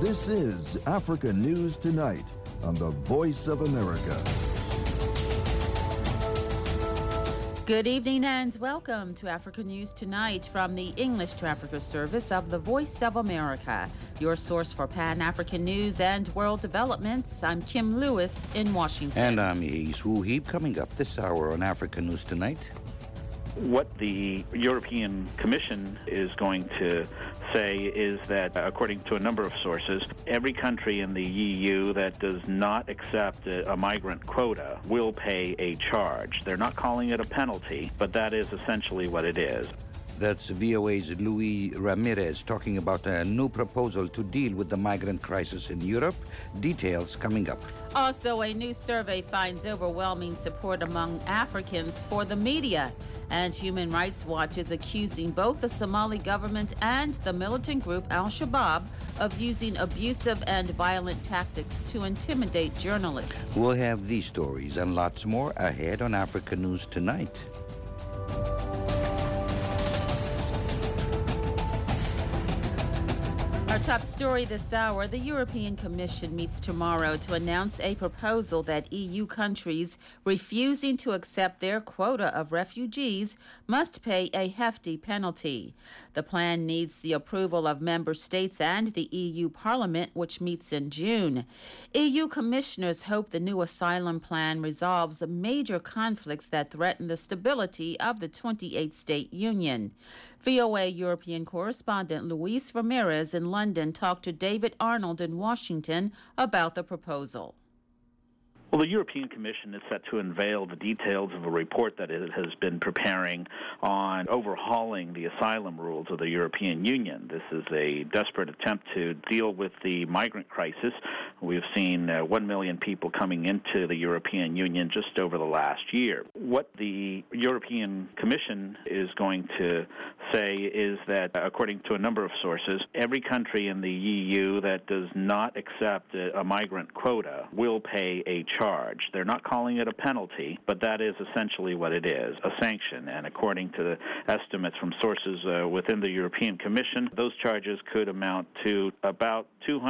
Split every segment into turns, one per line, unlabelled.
This is Africa News Tonight on the Voice of America.
Good evening and welcome to Africa News Tonight from the English to Africa service of the Voice of America, your source for Pan-African news and world developments. I'm Kim Lewis in Washington.
And I'm Yves Wuhib. Coming up this hour on Africa News Tonight.
What the European Commission is going to say is that, according to a number of sources, every country in the EU that does not accept a migrant quota will pay a charge. They're not calling it a penalty, but that is essentially what it is.
That's VOA's Luis Ramirez talking about a new proposal to deal with the migrant crisis in Europe. Details coming up.
Also, a new survey finds overwhelming support among Africans for the media. And Human Rights Watch is accusing both the Somali government and the militant group Al-Shabaab of using abusive and violent tactics to intimidate journalists.
We'll have these stories and lots more ahead on Africa News Tonight.
Our top story this hour, the European Commission meets tomorrow to announce a proposal that EU countries refusing to accept their quota of refugees must pay a hefty penalty. The plan needs the approval of member states and the EU Parliament, which meets in June. EU commissioners hope the new asylum plan resolves major conflicts that threaten the stability of the 28-state union. VOA European correspondent Luis Ramirez in London talked to David Arnold in Washington about the proposal.
Well, the European Commission is set to unveil the details of a report that it has been preparing on overhauling the asylum rules of the European Union. This is a desperate attempt to deal with the migrant crisis. We've seen 1 million people coming into the European Union just over the last year. What the European Commission is going to say is that, according to a number of sources, every country in the EU that does not accept a migrant quota will pay a charge. They're not calling it a penalty, but that is essentially what it is, a sanction. And according to the estimates from sources within the European Commission, those charges could amount to about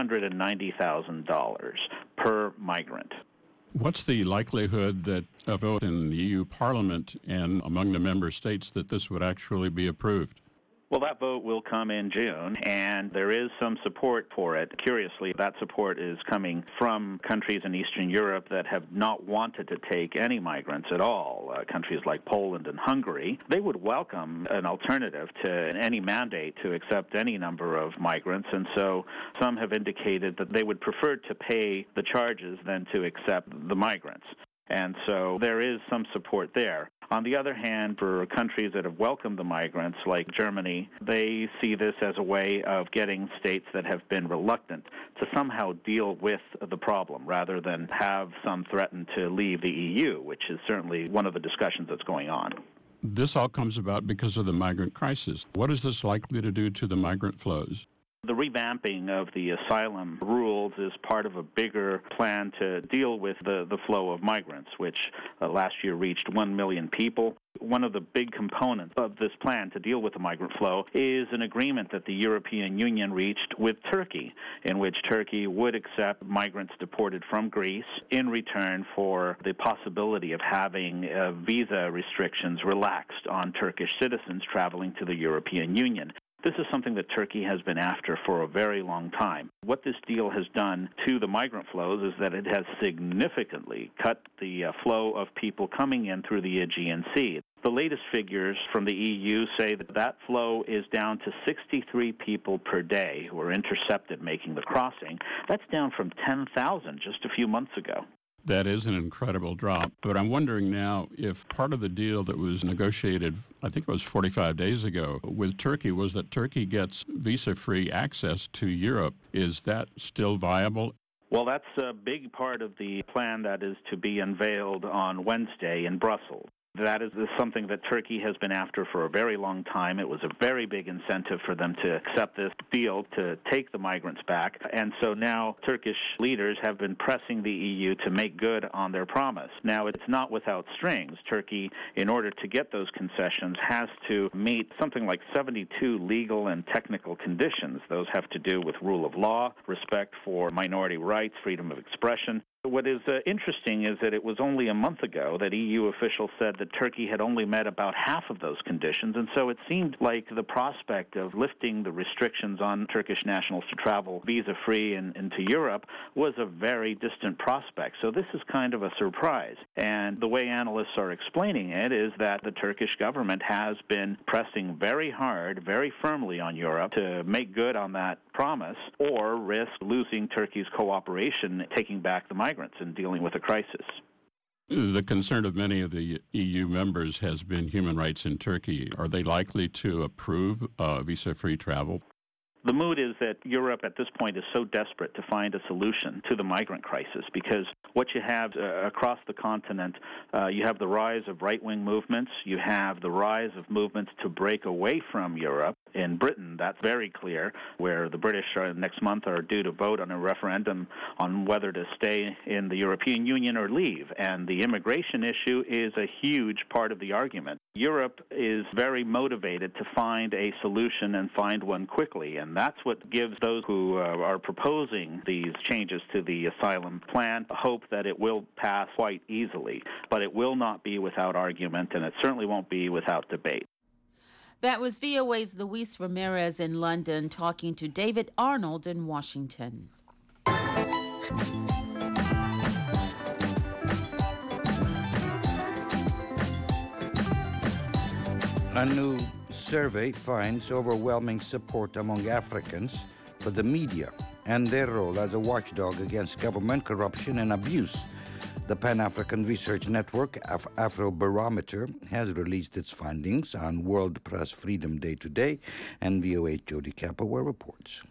$290,000 per migrant.
What's the likelihood that a vote in the EU Parliament and among the member states that this would actually be approved?
Well, that vote will come in June, and there is some support for it. Curiously, that support is coming from countries in Eastern Europe that have not wanted to take any migrants at all, countries like Poland and Hungary. They would welcome an alternative to any mandate to accept any number of migrants, and so some have indicated that they would prefer to pay the charges than to accept the migrants. And so there is some support there. On the other hand, for countries that have welcomed the migrants, like Germany, they see this as a way of getting states that have been reluctant to somehow deal with the problem rather than have some threaten to leave the EU, which is certainly one of the discussions that's going on.
This all comes about because of the migrant crisis. What is this likely to do to the migrant flows?
The revamping of the asylum rules is part of a bigger plan to deal with the flow of migrants, which last year reached 1 million people. One of the big components of this plan to deal with the migrant flow is an agreement that the European Union reached with Turkey, in which Turkey would accept migrants deported from Greece in return for the possibility of having visa restrictions relaxed on Turkish citizens traveling to the European Union. This is something that Turkey has been after for a very long time. What this deal has done to the migrant flows is that it has significantly cut the flow of people coming in through the Aegean Sea. The latest figures from the EU say that that flow is down to 63 people per day who are intercepted making the crossing. That's down from 10,000 just a few months ago.
That is an incredible drop. But I'm wondering now if part of the deal that was negotiated, I think it was 45 days ago, with Turkey was that Turkey gets visa-free access to Europe. Is that still viable?
Well, that's a big part of the plan that is to be unveiled on Wednesday in Brussels. That is something that Turkey has been after for a very long time. It was a very big incentive for them to accept this deal to take the migrants back. And so now Turkish leaders have been pressing the EU to make good on their promise. Now, it's not without strings. Turkey, in order to get those concessions, has to meet something like 72 legal and technical conditions. Those have to do with rule of law, respect for minority rights, freedom of expression. What is interesting is that it was only a month ago that EU officials said that Turkey had only met about half of those conditions, and so it seemed like the prospect of lifting the restrictions on Turkish nationals to travel visa-free into Europe was a very distant prospect. So this is kind of a surprise. And the way analysts are explaining it is that the Turkish government has been pressing very hard, very firmly on Europe to make good on that promise or risk losing Turkey's cooperation taking back the migrants and dealing with a crisis.
The concern of many of the EU members has been human rights in Turkey. Are they likely to approve visa-free travel?
The mood is that Europe at this point is so desperate to find a solution to the migrant crisis because what you have across the continent, you have the rise of right-wing movements, you have the rise of movements to break away from Europe. In Britain, that's very clear, where the British next month are due to vote on a referendum on whether to stay in the European Union or leave. And the immigration issue is a huge part of the argument. Europe is very motivated to find a solution and find one quickly, and that's what gives those who are proposing these changes to the asylum plan hope that it will pass quite easily. But it will not be without argument, and it certainly won't be without debate.
That was VOA's Luis Ramirez in London talking to David Arnold in Washington.
A new survey finds overwhelming support among Africans for the media and their role as a watchdog against government corruption and abuse. The Pan-African Research Network, Afrobarometer, has released its findings on World Press Freedom Day today, and VOA's Jody Capower reports.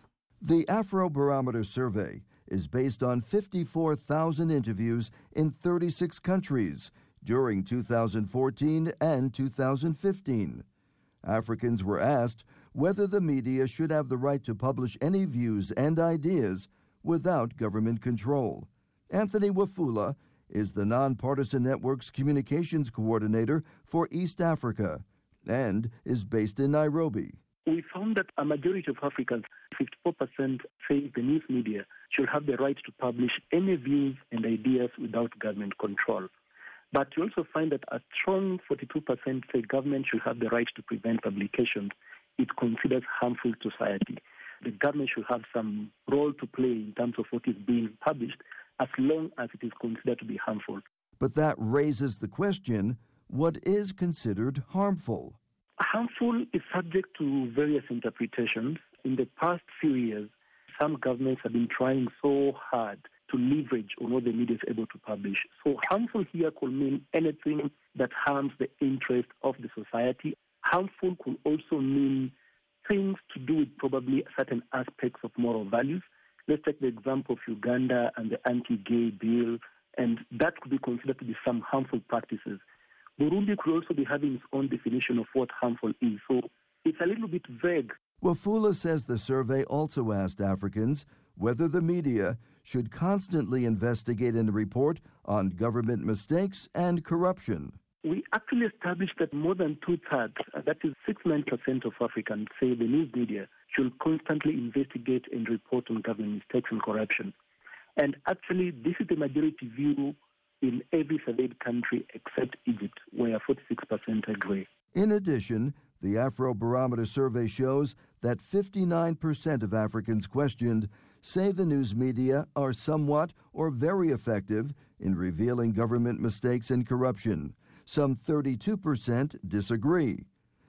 The Afrobarometer survey is based on 54,000 interviews in 36 countries during 2014 and 2015. Africans were asked whether the media should have the right to publish any views and ideas without government control. Anthony Wafula is the Nonpartisan Network's communications coordinator for East Africa and is based in Nairobi.
We found that a majority of Africans, 54%, say the news media should have the right to publish any views and ideas without government control. But we also find that a strong 42% say government should have the right to prevent publications it considers harmful to society. The government should have some role to play in terms of what is being published, as long as it is considered to be harmful.
But that raises the question, what is considered harmful?
Harmful is subject to various interpretations. In the past few years, some governments have been trying so hard to leverage on what the media is able to publish. So harmful here could mean anything that harms the interest of the society. Harmful could also mean things to do with probably certain aspects of moral values. Let's take the example of Uganda and the anti-gay bill, and that could be considered to be some harmful practices. Burundi could also be having its own definition of what harmful is, so it's a little bit vague.
Wafula says the survey also asked Africans whether the media should constantly investigate and report on government mistakes and corruption.
We actually established that more than two-thirds, that is 69% of Africans, say the news media should constantly investigate and report on government mistakes and corruption. And actually, this is the majority view in every surveyed country except Egypt, where 46% agree.
In addition, the Afrobarometer survey shows that 59% of Africans questioned say the news media are somewhat or very effective in revealing government mistakes and corruption. Some 32% disagree.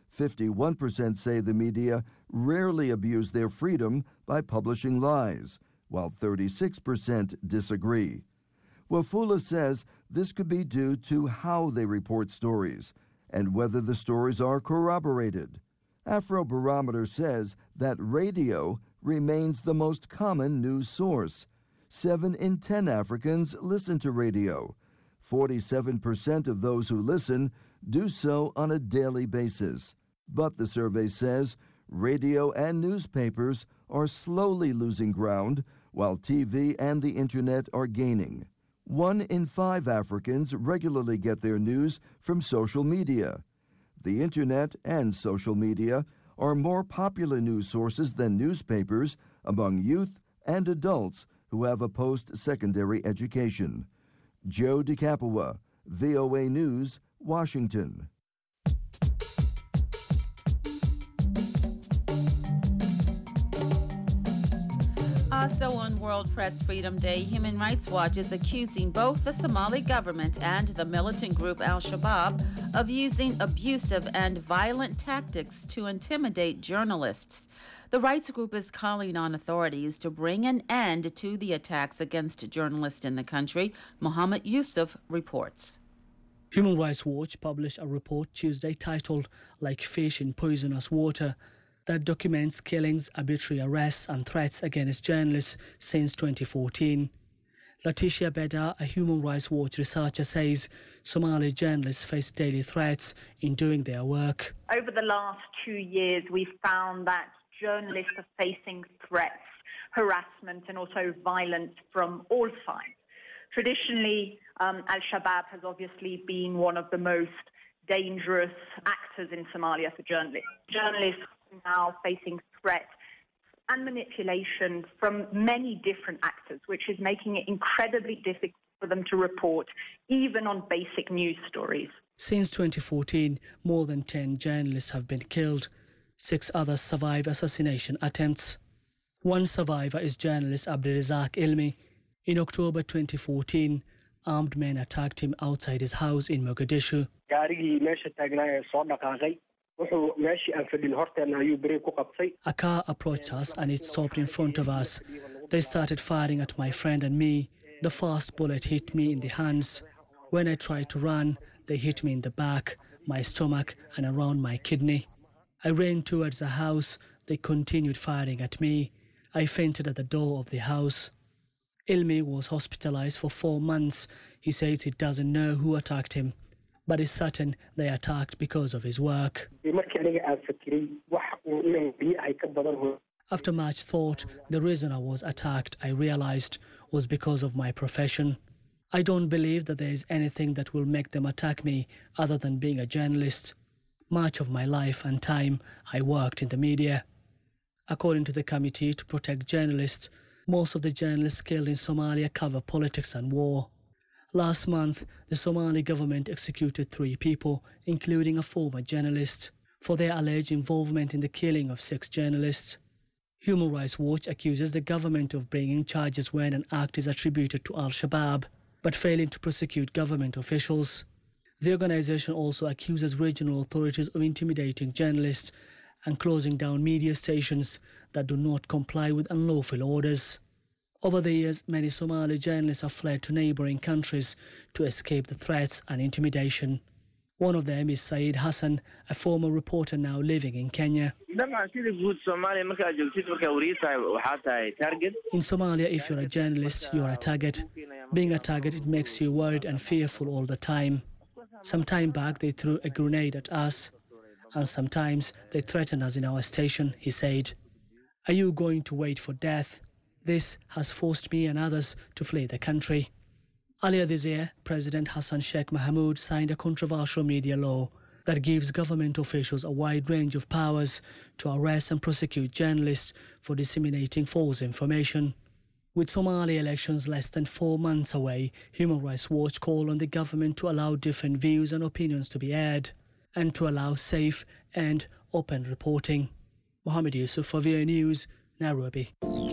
51% say the media rarely abuse their freedom by publishing lies, while 36% disagree. Wafula says this could be due to how they report stories and whether the stories are corroborated. Afrobarometer says that radio remains the most common news source. 7 in 10 Africans listen to radio. 47% of those who listen do so on a daily basis. But the survey says radio and newspapers are slowly losing ground, while TV and the internet are gaining. 1 in 5 Africans regularly get their news from social media. The internet and social media are more popular news sources than newspapers among youth and adults who have a post-secondary education. Joe DeCapua, VOA News, Washington.
Also on World Press Freedom Day, Human Rights Watch is accusing both the Somali government and the militant group Al-Shabaab of using abusive and violent tactics to intimidate journalists. The rights group is calling on authorities to bring an end to the attacks against journalists in the country. Mohammed Yusuf reports.
Human Rights Watch published a report Tuesday titled "Like Fish in Poisonous Water" that documents killings, arbitrary arrests and threats against journalists since 2014. Letitia Beda, a Human Rights Watch researcher, says Somali journalists face daily threats in doing their work.
Over the last 2 years, we've found that journalists are facing threats, harassment and also violence from all sides. Traditionally, Al-Shabaab has obviously been one of the most dangerous actors in Somalia for journalists. Journalists are now facing threats and manipulation from many different actors, which is making it incredibly difficult for them to report, even on basic news stories.
Since 2014, more than 10 journalists have been killed. 6 others survive assassination attempts. One survivor is journalist Abdirizak Ilmi. In October 2014, armed men attacked him outside his house in Mogadishu. A car approached us and it stopped in front of us. They started firing at my friend and me. The first bullet hit me in the hands. When I tried to run, they hit me in the back, my stomach and around my kidney. I ran towards the house. They continued firing at me. I fainted at the door of the house. Ilmi was hospitalized for 4 months. He says he doesn't know who attacked him, but is certain they attacked because of his work. After much thought, the reason I was attacked, I realized, was because of my profession. I don't believe that there is anything that will make them attack me other than being a journalist. Much of my life and time, I worked in the media. According to the Committee to Protect Journalists, most of the journalists killed in Somalia cover politics and war. Last month, the Somali government executed 3 people, including a former journalist, for their alleged involvement in the killing of 6 journalists. Human Rights Watch accuses the government of bringing charges when an act is attributed to Al-Shabaab, but failing to prosecute government officials. The organization also accuses regional authorities of intimidating journalists and closing down media stations that do not comply with unlawful orders. Over the years, many Somali journalists have fled to neighboring countries to escape the threats and intimidation. One of them is Saeed Hassan, a former reporter now living in Kenya. In Somalia, if you're a journalist, you're a target. Being a target, it makes you worried and fearful all the time. Some time back, they threw a grenade at us, and sometimes they threaten us in our station, he said. Are you going to wait for death? This has forced me and others to flee the country. Earlier this year, President Hassan Sheikh Mohamud signed a controversial media law that gives government officials a wide range of powers to arrest and prosecute journalists for disseminating false information. With Somali elections less than 4 months away, Human Rights Watch called on the government to allow different views and opinions to be aired and to allow safe and open reporting. Mohammed Yusuf for VOA News, Nairobi.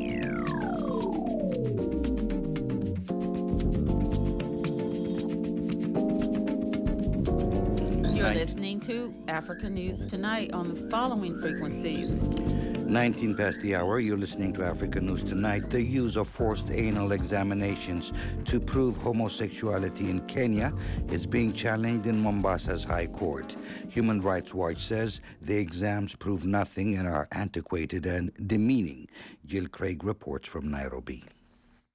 You're listening to Africa News Tonight on the following frequencies.
19 past the hour, you're listening to Africa News Tonight. The use of forced anal examinations to prove homosexuality in Kenya is being challenged in Mombasa's High Court. Human Rights Watch says the exams prove nothing and are antiquated and demeaning. Jill Craig reports from Nairobi.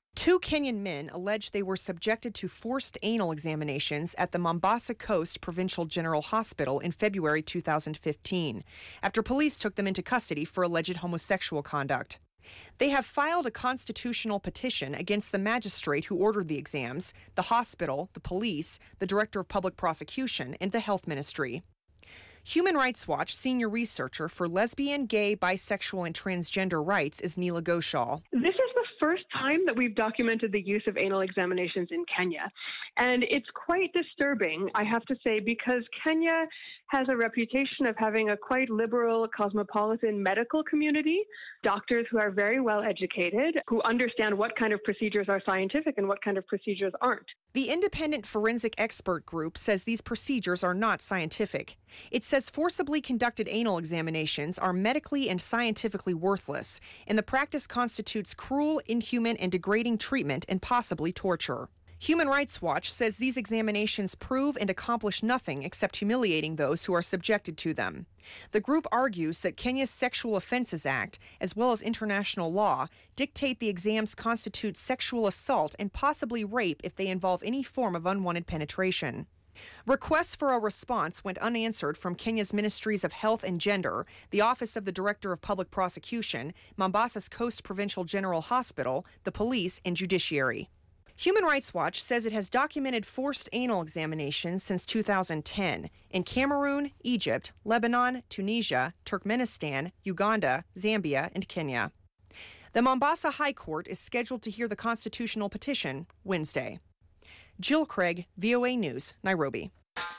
Two Kenyan men alleged they were subjected to forced anal examinations at the Mombasa Coast Provincial General Hospital in February 2015, after police took them into custody for alleged homosexual conduct. They have filed a constitutional petition against the magistrate who ordered the exams, the hospital, the police, the director of public prosecution, and the health ministry. Human Rights Watch senior researcher for lesbian, gay, bisexual, and transgender rights is Neela Ghoshal.
This is the first time that we've documented the use of anal examinations in Kenya. And it's quite disturbing, I have to say, because Kenya has a reputation of having a quite liberal, cosmopolitan medical community, doctors who are very well educated, who understand what kind of procedures are scientific and what kind of procedures aren't.
The independent forensic expert group says these procedures are not scientific. It says forcibly conducted anal examinations are medically and scientifically worthless, and the practice constitutes cruel, inhuman, and degrading treatment and possibly torture. Human Rights Watch says these examinations prove and accomplish nothing except humiliating those who are subjected to them. The group argues that Kenya's Sexual Offences Act, as well as international law, dictate the exams constitute sexual assault and possibly rape if they involve any form of unwanted penetration. Requests for a response went unanswered from Kenya's Ministries of Health and Gender, the Office of the Director of Public Prosecution, Mombasa's Coast Provincial General Hospital, the police, and judiciary. Human Rights Watch says it has documented forced anal examinations since 2010 in Cameroon, Egypt, Lebanon, Tunisia, Turkmenistan, Uganda, Zambia, and Kenya. The Mombasa High Court is scheduled to hear the constitutional petition Wednesday. Jill Craig, VOA News, Nairobi.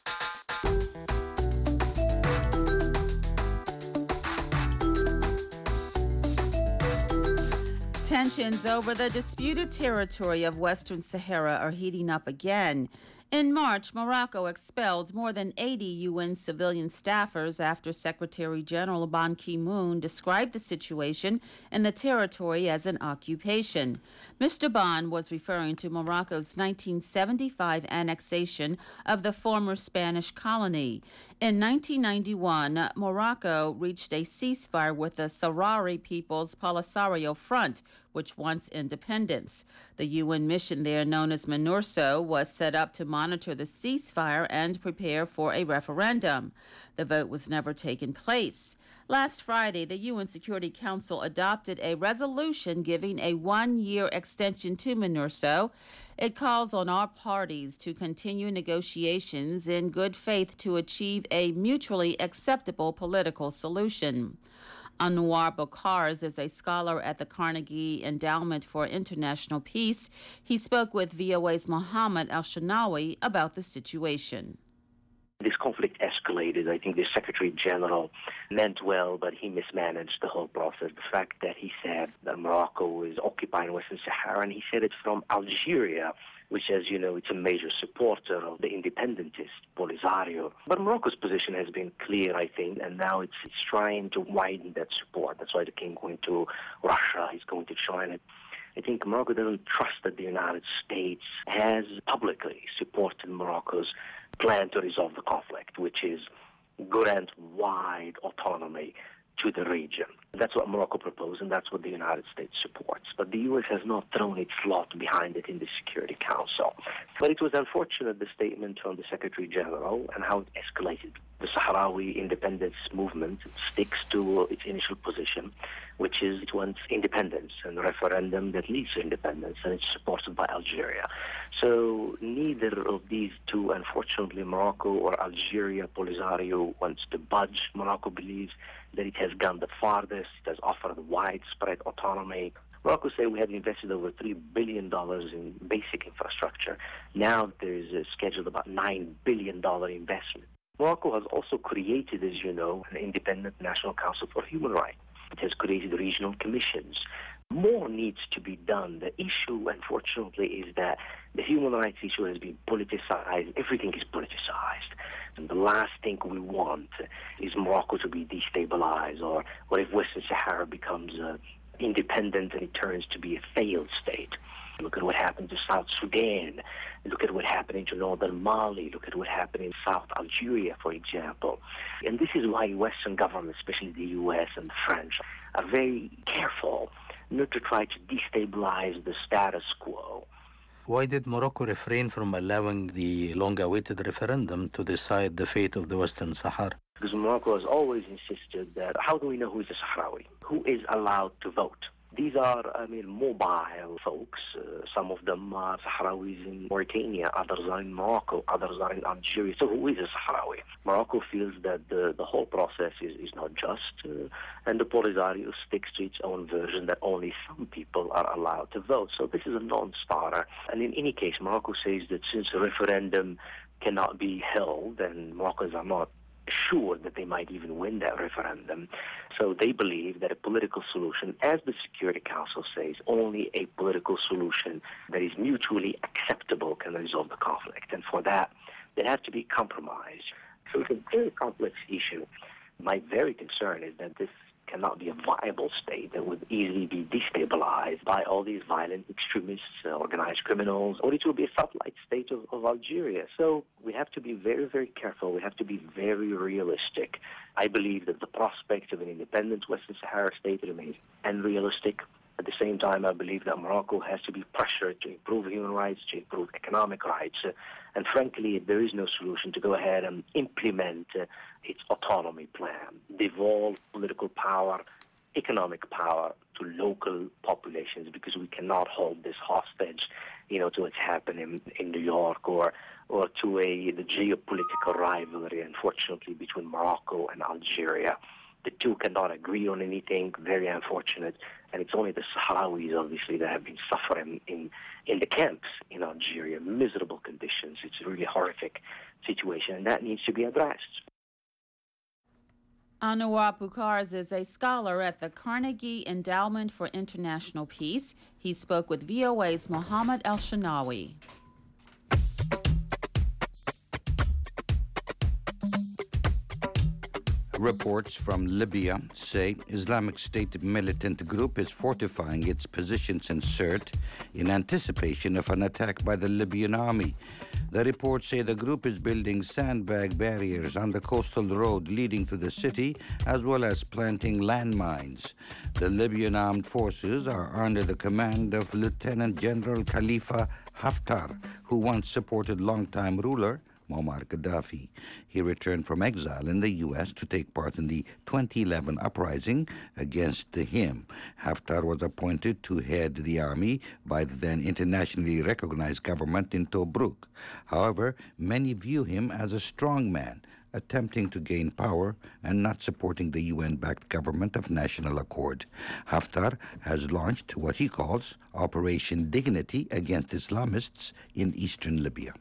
Tensions over the disputed territory of Western Sahara are heating up again. In March, Morocco expelled more than 80 UN civilian staffers after Secretary General Ban Ki-moon described the situation in the territory as an occupation. Mr. Ban was referring to Morocco's 1975 annexation of the former Spanish colony. In 1991, Morocco reached a ceasefire with the Sahrawi People's Polisario Front, which wants independence. The UN mission there, known as MINURSO, was set up to monitor the ceasefire and prepare for a referendum. The vote was never taken place. Last Friday, the UN Security Council adopted a resolution giving a one-year extension to MINURSO. It calls on all parties to continue negotiations in good faith to achieve a mutually acceptable political solution. Anwar Bokkars is a scholar at the Carnegie Endowment for International Peace. He spoke with VOA's Mohammed Al-Shanawi about the situation.
This conflict escalated. I think the Secretary General meant well, but he mismanaged the whole process. The fact that he said that Morocco is occupying Western Sahara, and he said it from Algeria, which, as you know, it's a major supporter of the independentist Polisario. But Morocco's position has been clear, I think, and now it's trying to widen that support. That's why the king going to Russia, he's going to China. I think Morocco doesn't trust that the United States has publicly supported Morocco's plan to resolve the conflict, which is grant wide autonomy to the region. That's what Morocco proposed, and that's what the United States supports. But the U.S. has not thrown its lot behind it in the Security Council. But it was unfortunate, the statement from the Secretary General and how it escalated. The Sahrawi independence movement sticks to its initial position, which is it wants independence and a referendum that leads to independence, and it's supported by Algeria. So neither of these two, unfortunately, Morocco or Algeria, Polisario, wants to budge. Morocco believes that it has gone the farthest, it has offered widespread autonomy. Morocco say we have invested over $3 billion in basic infrastructure. Now there is scheduled about $9 billion investment. Morocco has also created, as you know, an independent National Council for Human Rights. It has created regional commissions. More needs to be done. The issue, unfortunately, is that the human rights issue has been politicized. Everything is politicized. And the last thing we want is Morocco to be destabilized, or if Western Sahara becomes independent and it turns to be a failed state. Look at what happened to South Sudan. Look at what happened to northern Mali. Look at what happened in South Algeria, for example. And this is why Western governments, especially the U.S. and the French, are very careful not to try to destabilize the status quo.
Why did Morocco refrain from allowing the long-awaited referendum to decide the fate of the Western Sahara?
Because Morocco has always insisted that how do we know who is a Sahrawi? Who is allowed to vote? These are, mobile folks. Some of them are Sahrawis in Mauritania, others are in Morocco, others are in Algeria. So who is a Sahrawi? Morocco feels that the whole process is not just, and the Polisario sticks to its own version that only some people are allowed to vote. So this is a non-starter. And in any case, Morocco says that since a referendum cannot be held, and Moroccans are not sure that they might even win that referendum. So they believe that a political solution, as the Security Council says, only a political solution that is mutually acceptable can resolve the conflict. And for that, there has to be compromise. So it's a very complex issue. My very concern is that this cannot be a viable state that would easily be destabilized by all these violent extremists, organized criminals, or it will be a satellite state of Algeria. So we have to be very, very careful. We have to be very realistic. I believe that the prospect of an independent Western Sahara state remains unrealistic. At the same time, I believe that Morocco has to be pressured to improve human rights, to improve economic rights. And frankly, if there is no solution, to go ahead and implement its autonomy plan, devolve political power, economic power to local populations, because we cannot hold this hostage, to what's happening in New York or to the geopolitical rivalry, unfortunately, between Morocco and Algeria. The two cannot agree on anything, very unfortunate, and it's only the Sahrawis, obviously, that have been suffering in the camps in Algeria, miserable conditions. It's a really horrific situation, and that needs to be addressed.
Anouar Boucars is a scholar at the Carnegie Endowment for International Peace. He spoke with VOA's Mohammed El-Shanawi.
Reports from Libya say Islamic State militant group is fortifying its positions in Sirte in anticipation of an attack by the Libyan army. The reports say the group is building sandbag barriers on the coastal road leading to the city, as well as planting landmines. The Libyan armed forces are under the command of Lieutenant General Khalifa Haftar, who once supported longtime ruler Muammar Gaddafi. He returned from exile in the U.S. to take part in the 2011 uprising against him. Haftar was appointed to head the army by the then internationally recognized government in Tobruk. However, many view him as a strongman, attempting to gain power and not supporting the UN-backed government of national accord. Haftar has launched what he calls Operation Dignity against Islamists in eastern Libya.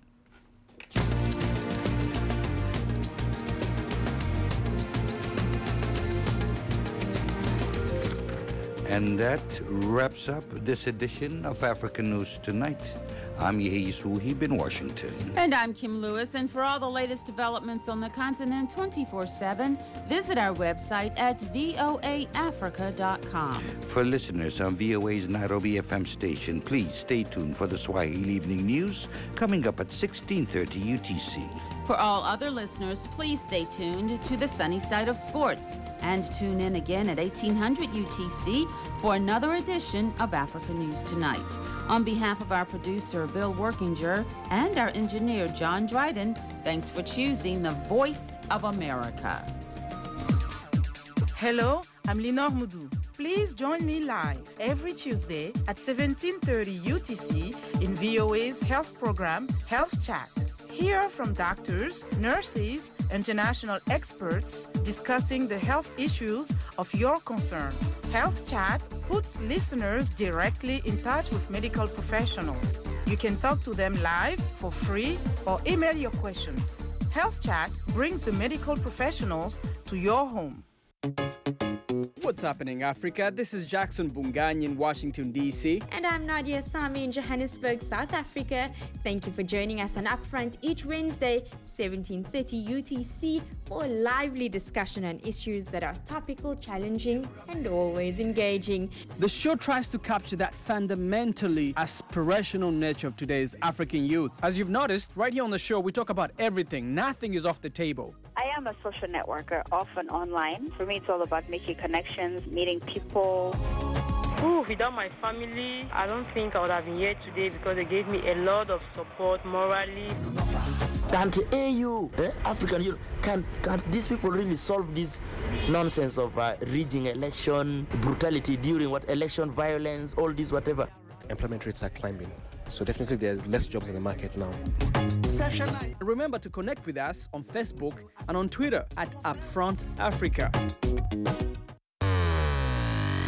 And that wraps up this edition of African News Tonight. I'm Yehi Suhib in Washington.
And I'm Kim Lewis. And for all the latest developments on the continent 24/7, visit our website at voaafrica.com.
For listeners on VOA's Nairobi FM station, please stay tuned for the Swahili Evening News coming up at 16:30 UTC.
For all other listeners, please stay tuned to the Sunny Side of Sports and tune in again at 1800 UTC for another edition of Africa News Tonight. On behalf of our producer, Bill Workinger, and our engineer, John Dryden, thanks for choosing the Voice of America.
Hello, I'm Lenore Moudou. Please join me live every Tuesday at 17:30 UTC in VOA's health program, Health Chat. Hear from doctors, nurses, international experts discussing the health issues of your concern. Health Chat puts listeners directly in touch with medical professionals. You can talk to them live for free or email your questions. Health Chat brings the medical professionals to your home.
What's happening, Africa? This is Jackson Bungany in Washington, D.C.
And I'm Nadia Sami in Johannesburg, South Africa. Thank you for joining us on Upfront each Wednesday, 17:30 UTC, for a lively discussion on issues that are topical, challenging, and always engaging.
The show tries to capture that fundamentally aspirational nature of today's African youth. As you've noticed, right here on the show, we talk about everything. Nothing is off the table.
I am a social networker, often online. For me, it's all about making connections, meeting people. Without my family, I don't think I would have been here today because they gave me a lot of support morally.
Can't AU, African Union, can these people really solve this nonsense of rigging election, brutality during election violence, all this whatever?
Employment rates are climbing, so definitely there's less jobs in the market now.
Remember to connect with us on Facebook and on Twitter at Upfront Africa.